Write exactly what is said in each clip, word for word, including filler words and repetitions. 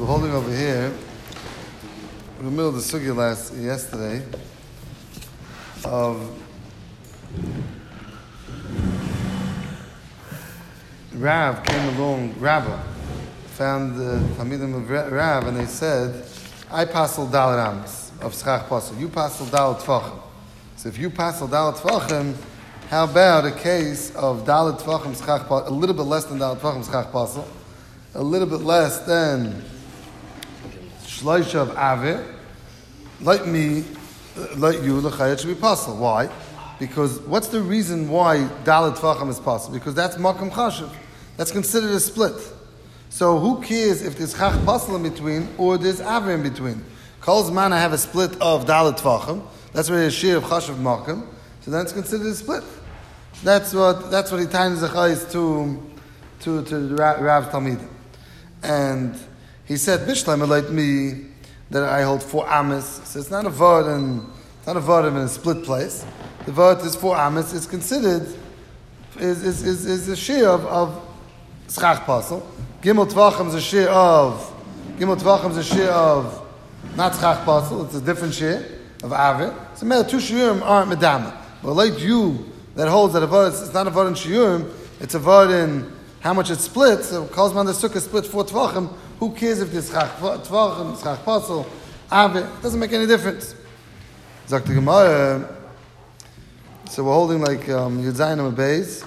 So we're holding over here, in the middle of the sugya last yesterday, of Rav came along, Rabbah, found the Talmidim of Rav, and they said, I passel Dalet Amos of Schach Pasel. You passel Dalet Tvachim. So if you passel Dalet Tvachim, how about a case of Dalet Tvachim Schach Pasel, a little bit less than Dalet Tvachim Schach Pasel, a little bit less than Shloisha of Avir, like me, like you, L'chayet should be Pasel. Why? Because what's the reason why Dalet Tvachim is Pasel? Because that's Makam Chashiv. That's considered a split. So who cares if there's Chach Pasel in between or there's Avir in between? Kol Zman I have a split of Dalet Tvachim. That's where a share of Chashiv Makam. So then it's considered a split. That's what that's what he ties the chayes to to to the Rav Talmidim. And he said, Bishlam like me that I hold four amas. So it's not a vod and it's not a vod in a split place. The vod is four amas. It's considered is is is, is a share of, of Schach Pasel. Gimel Tvachim is a share of Gimel Tvachim is a share of not Schach Pasel. It's a different share of Avir. So matter two shiurim aren't medama. But like you that holds that a vod it's not a vod in shiurim. It's a vod in how much it splits. So Kozman the Sukkah split four Tvachim. Who cares if there's Schach Tvachim, Schach Pasel, Avir? It doesn't make any difference. Zok the Gemara. So we're holding like um, Yudzayin Beis,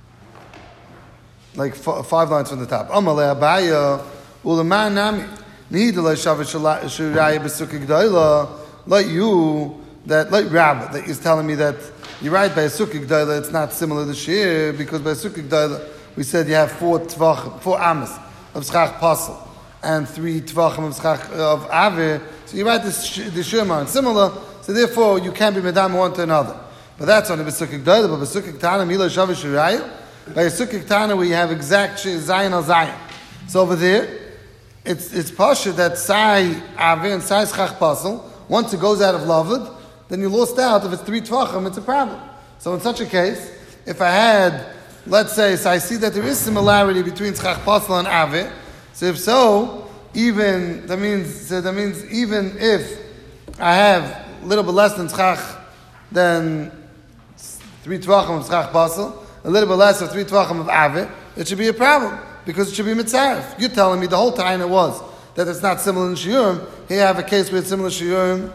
like f- five lines from the top. Amalei Abaya Ulaman Nami Nidalei Shavet Shuraya B'Sukkah G'dayla. Like you, that like Rabbah, that is telling me that you're right by a Sukkah G'dayla. It's not similar to Shir because by a Sukkah G'dayla we said you have four tvachim, four amas of Schach Pasel and three tvachim of Schach of Avir. So you're right. The the Shir aren't similar. So therefore you can't be medam one to another. But that's only B'Sukkah G'dayla. But B'Sukkah Tana Mila Shavet Shuraya. By a Sukkah Tana we have exact Zayin al Zayin. So over there, it's it's pasha that Sai Avir and Sai Schach Pasel. Once it goes out of Lavud, then you lost out. If it's three Tvachim, it's a problem. So in such a case, if I had, let's say, so I see that there is similarity between Schach Pasel and Avir. So if so, even that means so that means even if I have a little bit less than Schach than three Tvachim of Schach Pasel, a little bit less of three Tvachim of Avir, it should be a problem because it should be mitzaref. You're telling me the whole time it was that it's not similar in shiurim. Here I have a case where it's similar to shiurim.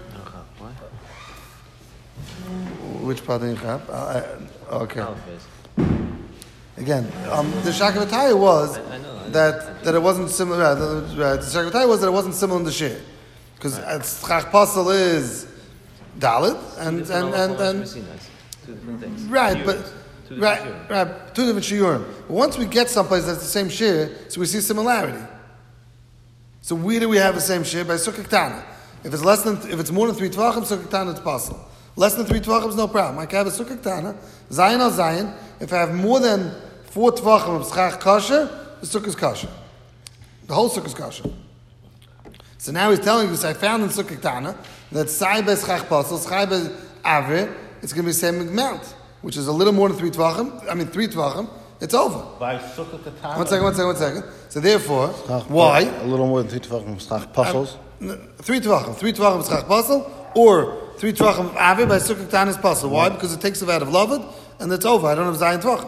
Which part do you have? Uh, okay. Again, um, the Shakavataya was I, I know, I that know. that it wasn't similar. Right, the, right, the Shakavataya was that it wasn't similar in the shir because Schach Pasel is Dalet and and and, and two different things. Right, but. Two right, shiurim. right, two different shiurim. But once we get someplace that's the same shir, so we see similarity. So where do we have the same shir? By Sukkah Tana. If it's less than, if it's more than three tvachim, Sukkah Tana it's possible. Less than three tvachim is no problem. I can have a Sukkah Tana, Zayin al Zayin. If I have more than four tvachim of Schach Kasher, the Sukkah is Kasher. The whole Sukkah is Kasher. So now he's telling us, I found in Sukkah Tana that Sai be Schach Pasel, Sai be Avir, it's going to be the same amount, which is a little more than three tvachim. I mean three tvachim. It's over. By Sukkah Katana. One second, one second, one second. So therefore, why? A little more than three tvachim of Schach Pasels. Three tvachim, three tvachim of Schach Pasel, or three tvachim of Avir by Sukkah Katana is Pasel. Why? Because it takes it out of Lavud, and it's over. I don't have Zayin tvachim.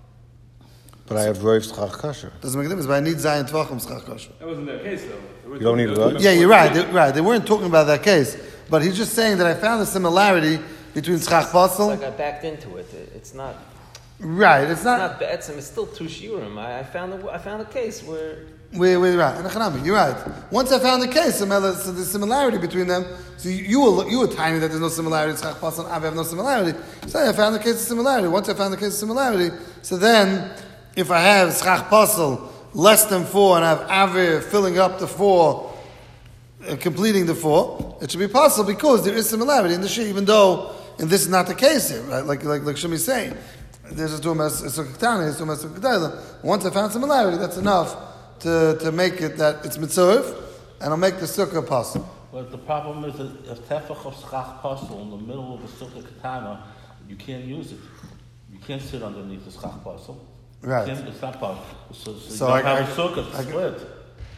But I have Roiv Schach Kasher. Doesn't make a difference, but I need Zayin tvachim Schach Kasher. That wasn't their case, though. You don't need Roiv? Yeah, you're right. They, right. They weren't talking about that case, but he's just saying that I found a similarity between Schach Pasel. It's like I backed into it. It's not. Right, it's, It's not. not Be'etzim, it's still two shiurim. I, I found a, I found a case where. Wait, wait, right. You're right. Once I found the case, so there's similarity between them. So you, you were you were tiny that there's no similarity. Schach Pasel and Avir have no similarity. So I found the case of similarity. Once I found the case of similarity, so then if I have Schach Pasel less than four and I have Avir filling up the four, uh, completing the four, it should be possible because there is similarity in the shir, even though and this is not the case here, right? Like like like Shemi's saying. There's a two as Sukkah Tana, there's two as Sukkah G'dayla. Once I found similarity, that's enough to, to make it that it's mitzvah, and I'll make the Sukkah possible. But the problem is that if tefach of Schach Pasel in the middle of the Sukkah Katana, you can't use it. You can't sit underneath the Schach Pasel. Right. It's not possible. So, so, So you I- don't have I- a Sukkah I- split.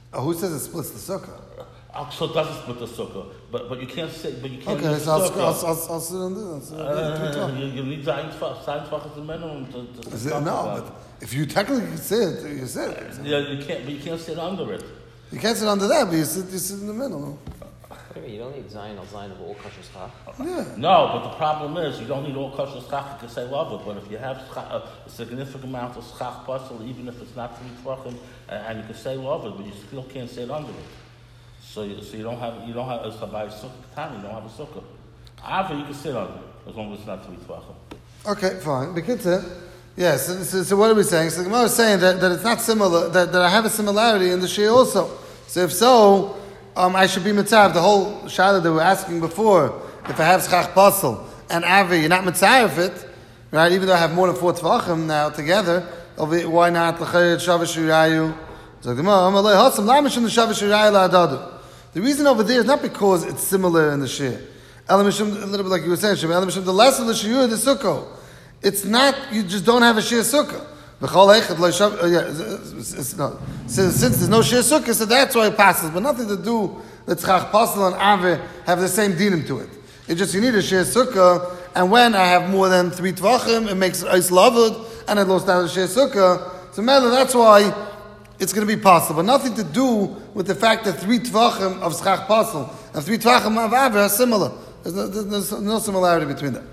Oh, who says it splits the sukkah? Uh, so it doesn't split the sukkah, but but you can't sit, but you can't. Okay, use so I'll, sukkah. I'll, I'll, I'll sit on this. Uh, you, you need zayin tefach. Zayin tefach is the minimum to, to Is talk it? No, about. but if you technically can sit, you sit. Yeah, you can't, but you can't sit under it. You can't sit under that, but you sit, you sit in the middle. What do you mean? You don't need Zion or Zion of all kosher schach. Yeah. No, but the problem is you don't need all kosher schach. You can say love it, but if you have schach, a significant amount of schach puzzle, even if it's not three tvachim, and, and you can say love it, but you still can't sit under it. So, you, so you don't have you don't have as by sukkah katana, you don't have a sukkah. However, you can sit under it as long as it's not three tvachim. Okay, fine. Because uh, yes. So, so, so what are we saying? So the Gemara is saying that, that it's not similar. That, that I have a similarity in the Shia also. So if so, um, I should be mitzav. The whole shaila that we were asking before, if I have schach pasel and avi, you're not mitzav it, right? Even though I have more than four tvachim now together, why not l'chayet shavish urayu? So the Gemara, amalei hasam lamish in the shavish urayu la'adadu. The reason over there is not because it's similar in the Shia. Elamishim, a little bit like you were saying, Shem, Elamishim, the less of the Shia, the sukkah. It's not, you just don't have a Shia sukkah. B'chol eichad lo shav, uh, yeah, it's, it's not. Since, since there's no Shia sukkah, so that's why it passes, but nothing to do that tzchach pasel and ave have the same dinim to it. It's just you need a Shia sukkah, and when I have more than three tvachim, it makes it ice lavud, and I lost out a Shia sukkah. So Mela, that's why it's going to be possible. Nothing to do with the fact that three tvachim of schach pasel and three tvachim of aver are similar. There's no, there's no similarity between them.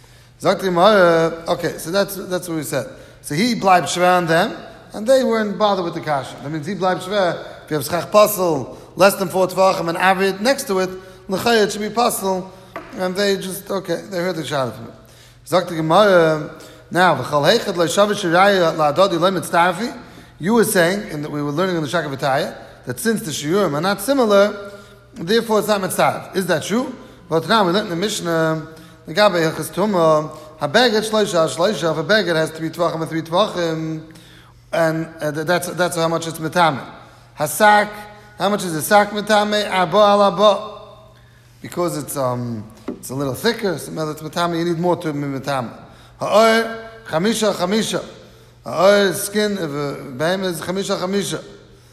Okay, so that's that's what we said. So he bleib shver on them, and they weren't bothered with the kasha. That means he bleib shver. If you have schach pasel less than four tvachim and aver next to it, l'chayet should be pasel, and they just okay, they heard the shahada from it. Zok the Gemara now v'chal heichad lo shavish raya la'adodi lo mitztafi. You were saying, and that we were learning in the Shakavataya, that since the shiurim are not similar, therefore it's not mitzvah. Is that true? But now we learned in the Mishnah, the Gabe Hilchas Tumah, habeged shloisha shloisha. If a beged has three tvachim and three tvachim, and uh, that's that's how much it's mitame. Hasak, how much is the sak mitame? Abo al abo, because it's um it's a little thicker. So it's mitame. You need more to be mitame. Ha'or chamisha chamisha. Ha'or skin of a behem is chamisha chamisha.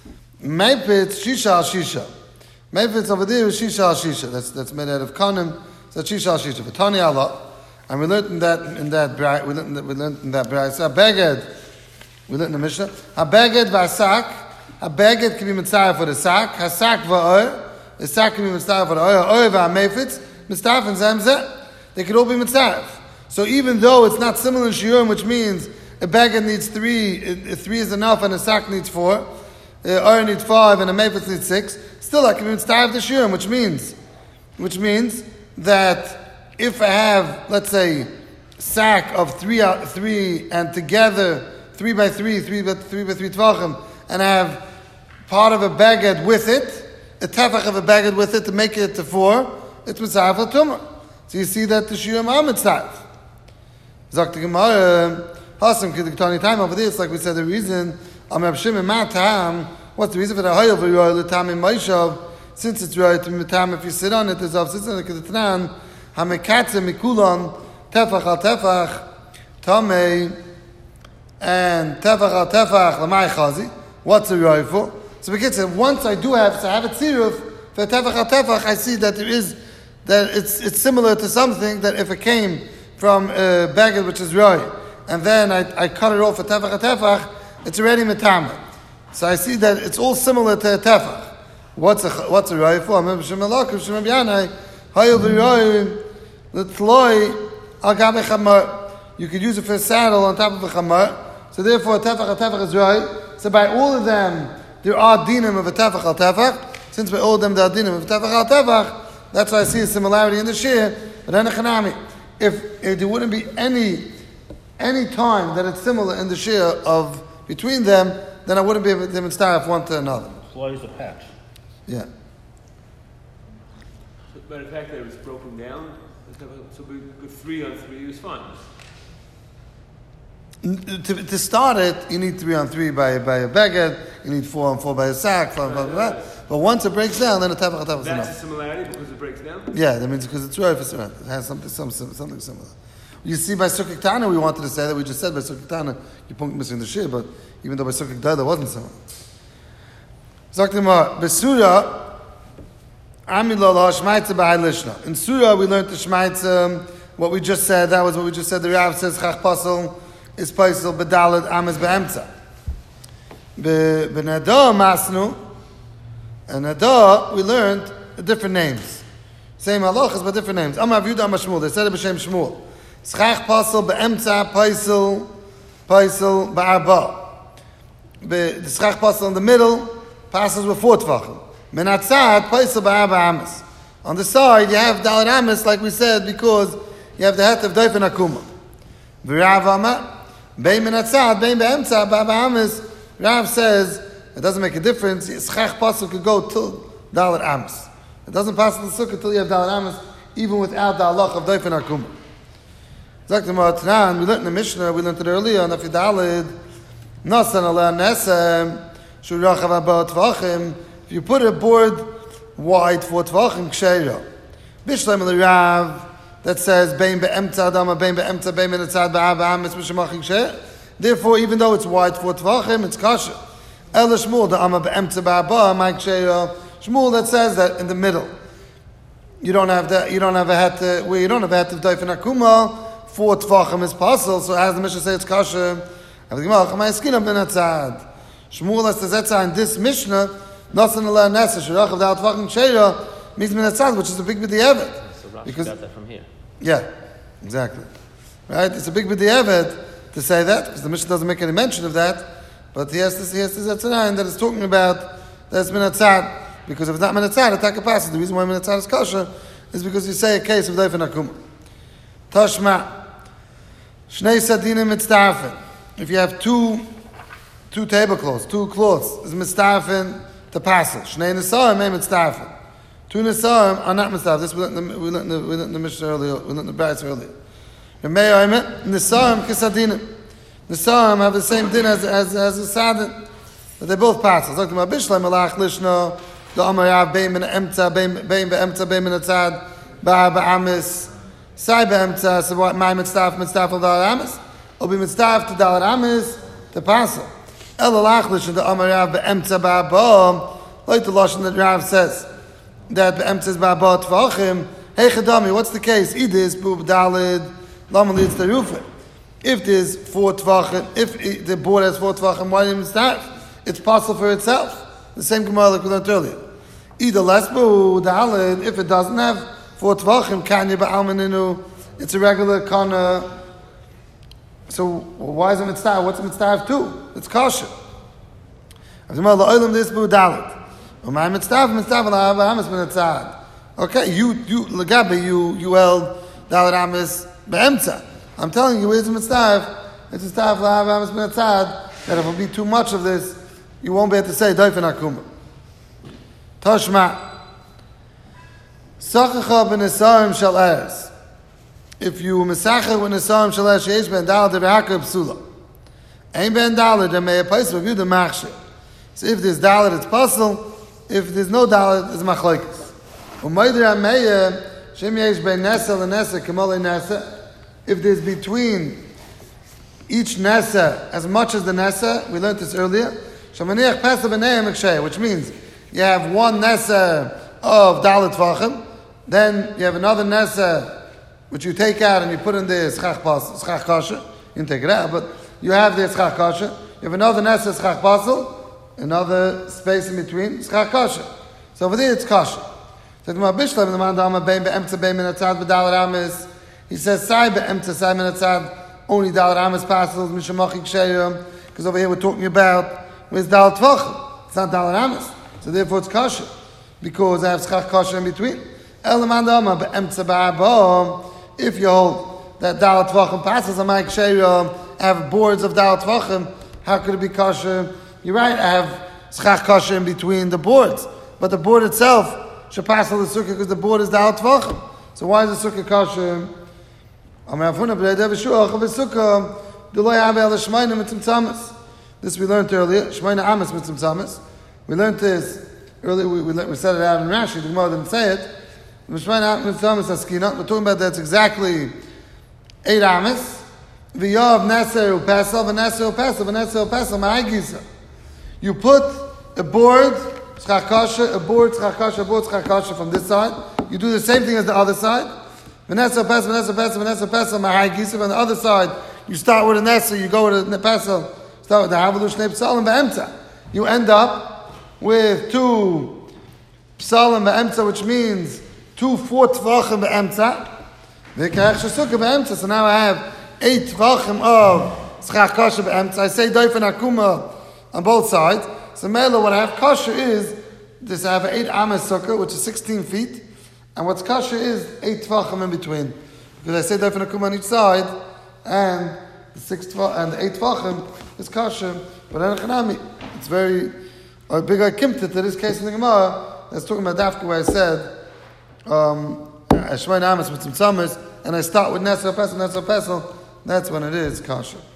Meipit shisha al shisha. Meipit over there is shisha al shisha. That's that's made out of kanim. So shisha al shisha. V'tani Allah. And we learned in that in that bright we learned in that, we learned in that bright. So a beged, we learned in the Mishnah. A beged v'asak. A beged can be mitzvah for the sak. Hasak v'or. The sak can be mitzvah for the oil. Oil v'amefitz. Mitzvah and zemzeh. They could all be mitzvah. So even though it's not similar in shiurim, which means a beged needs three, uh, three is enough, and a sak needs four. Uh, oil needs five, and a mefitz needs six. Still, I can be mitzvah the shiurim, which means, which means that if I have, let's say, sack of three, uh, three, and together three by three, three by three by three tvachim, and I have part of a beged with it, a tefach of a beged with it to make it to four, it's mitzvah for tumah. So you see that the shiurim are mitzvah. Zok the Gemara, Hasam k'diktani time over there. It's like we said the reason. Amar Shimon matam. What's the reason for the hayel for yoel l'tam in Moshav? Since it's right to mitam if you sit on it, there's of sitting on it k'detnan. Hamekatze mikulon tefach al tefach tamei and tefach al tefach lamai chazi. What's the right for? So we can say once I do have, so I have a tziruf for tefach al tefach. I see that there is that it's it's similar to something that if it came from a baggage which is roi, and then I, I cut it off a tefach a tefach, it's already metama. So I see that it's all similar to a tefach. What's a what's a roi for? I'm Shem Elok, Shem Yanai, Hayil v'roi, l'tloi al gabe chamar. You could use it for a saddle on top of a chamar. So therefore, a tefach a tefach is roi. So by all of them, there are dinim of a tefach al tefach. Since by all of them there are dinim of a tefach al tefach, that's why I see a similarity in the shir. But then a chanami. If, if there wouldn't be any any time that it's similar in the share of between them, then I wouldn't be able to demonstrate one to another. Floy is a patch. Yeah. But the fact that it was broken down, so we go three on three was fine. To, to start it, you need three on three by by a beged. You need four on four by a sack. Blah, blah, blah, blah. But once it breaks down, then a tefach tefach is enough. That's a similarity because it breaks down. Yeah, that means because it's right for surrender. It has something some, something similar. You see, by Sukkot Tana, we wanted to say that we just said by Sukkot Tana, you point missing the shir, but even though by Sukkot Tana there wasn't similar. Sagt immer, Besura, Amilol HaShmaitza B'Hai Lishna. In Surah, we learned the Shmaitza, what we just said, that was what we just said. The Rav says, Chach Pasel is Paisel B'Dalad Ames B'Emtza. B'Nada Masnu, and Nada, we learned different names. Same halachas, but different names. Amar Yehuda Amar Shmuel, they said it b'Shem Shmuel. Chach Pasel B'Emtza Paisel, Paisel B'Arba. The Chach Pasel in the middle, passes with four Tvachim. Menatzad, Paisel B'Arba Ames. On the side, you have Dalet Ames, like we said, because you have the head of Doifen Akuma. V'Rav Amar, Bein Menatzad, Bein B'Emtza, B'Arba Ames. Rav says, it doesn't make a difference. Schach Pasel could go till Dalet Ames. It doesn't pass the sukkah until you have Dalet Ames, even without the halach of Doifen Akuma. Zaktim Tanan, we learned in the Mishnah, we learned it earlier, on Afi Daled, Nasan Ala Nesem, Shurachav Abba Tvachim. If you put a board wide for Tvachim Ksheira, Bishlam El Rav, that says, Bein Be'emtza Adama, Bein Be'emtza, Bein Be'etzad Ba'aba Ames, B'shemachim Ksheira. Therefore, even though it's wide for Tvachim, it's Kasha. El Shmuel, the Amma Be'emtza Ba'aba, Mike Ksheira. Shmuel that says that in the middle. You don't have that, you don't have a hat, where you don't have a hat of Doifen Akuma, for Tvachim is possible, so as the Mishnah says, it's Kasha. Shmuel as says that in this Mishnah, Nasan Allah Nesa, Shurach of the Tvachim Ksheira, means Minatzad, which is a big b'di'evet. So Rashi Because got that from here. Yeah, exactly. Right? It's a big b'di'evet to say that, because the Mishnah doesn't make any mention of that, but he has to he has to Zetzanayin that is talking about that it's Minatzad, because if it's not Minatzad, attack a passage. The reason why Minatzad is Kasha is because you say a case of Doifen Akuma. Tashma, Shnei Sadinim Mitztafen. If you have two two tablecloths, two cloths, is Mitztafen to passel. Shnei Nesarim may Mitztafen. Two Nesarim are not Mitztafen. This we learned in the, we learned in the, we learned in the Mishnah earlier, we learned in the Bryce earlier. Nesarim Kisadinim. Nesarim have the same din as, as, as a Sadin. But they both pass. I was talking about Bishlam Malach Lishna, the Amarav, Bein Ben Emtza, Bein Ben Emtza, Bein Ben Etzad, Ba'a Ba'amis, Sai Ben Emtza, so what, my Mitztaf, Mitztaf of Dalet Amis? Will be Mitztaf to Dalet Amis, to pass it. El Alach Lishna, the Amarav, Ben Emtza, Ba'a Ba'am, like the Lashon that Rav says, that Ben Emtza is Ba'a Ba'a Tvachim. Hey Chadami, what's the case? Idis, Bub Daled, Lama leads to Rufin. If there's four Tvachim, if the board has four Tvachim, why do you Mitztaf? It's possible for itself. The same Gemara like we learned earlier. Either lesbu dalid, if it doesn't have four tvachim, kanya ba'almaninu, it's a regular kana. So why is it mitzvah? What's a mitzvah two? It's kasha. Okay, you you legabe you you held dalid amis be'emtza. I'm telling you, it's a mitzvah. It's a mitzvah la'av amis be'etzad. That if it will be too much of this, you won't be able to say Doifen Akuma. Tashma. Sachacha b'nesarim shal eres. If you mesacha with nesarim shal eres, sheish ben dalad v'hakar psula. Ein ben dalad, then may a place of you the machshir. So if there's dalad, it's puzzle. If there's no dalad, it's machlokes. Umaydir ameya, shem yesh ben nesa l'nesa, kamol nesa. If there's between each nesa, as much as the nesa, we learned this earlier, which means you have one nesa of dalet tvachim, then you have another nesa which you take out and you put in the schach schach kasha. You can take it out, but you have the schach kasha. You have another nesa schach basel, another space in between schach kasha. So over there it's kasha. So the Bishlam the man dama bein be'emtza bein minatzad b'dalet amis. He says sai be'emtza sai minatzad only dalet amis passes mishamachik sheyum, because over here we're talking about with Dalet Tvachim. It's not Dalet Amis. So therefore it's Kasha. Because I have Schach Kasha in between. If you hold that Dalet Tvachim passes on my Ksheira, I have boards of Dalet Tvachim, how could it be Kasha? You're right, I have Schach Kasha in between the boards. But the board itself should pass on the Sukkah because the board is Dalet Tvachim. So why is the Sukkah Kasha? This we learned earlier. Shemaina Amas Mitzvah Tzamas. We learned this earlier. We, we, we said it out in Rashi. The Gemara didn't say it. Shemaina Amas Mitzvah Tzamas Askina. We're talking about that's exactly eight Amas. V'yav Neser Upesel, V'Neser Upesel, V'Neser Upesel, Ma'agisa. You put a board Schach kasha, a board, schach kasha, a board, schach kasha from this side. You do the same thing as the other side. Vanessa pesel, Vanessa pesel, Vanessa pesel, mahai gisif. On the other side, you start with a nessa, you go with a pesel, start with the havalu shnei psalim be'emtza. You end up with two psalim be'emtza, which means two four tvachim be'emtza. V'karech shesukah be'emtza. So now I have eight tvachim of schach kasha be'emtza. I say doifen akuma on both sides. So mela, what I have kasha is this: I have an eight amas sukkah, which is sixteen feet, and what's kasha is eight tvachim in between. Because I say doifen akuma on each side, and the six tvach, and the eight tvachim is kasha. But enochanami, it's very a big akimta to this case in the Gemara. That's talking about Dafka where I said um, Shmei Namas with some summers, and I start with Nesel Pesel, Nesel Pesel. That's when it is kasha.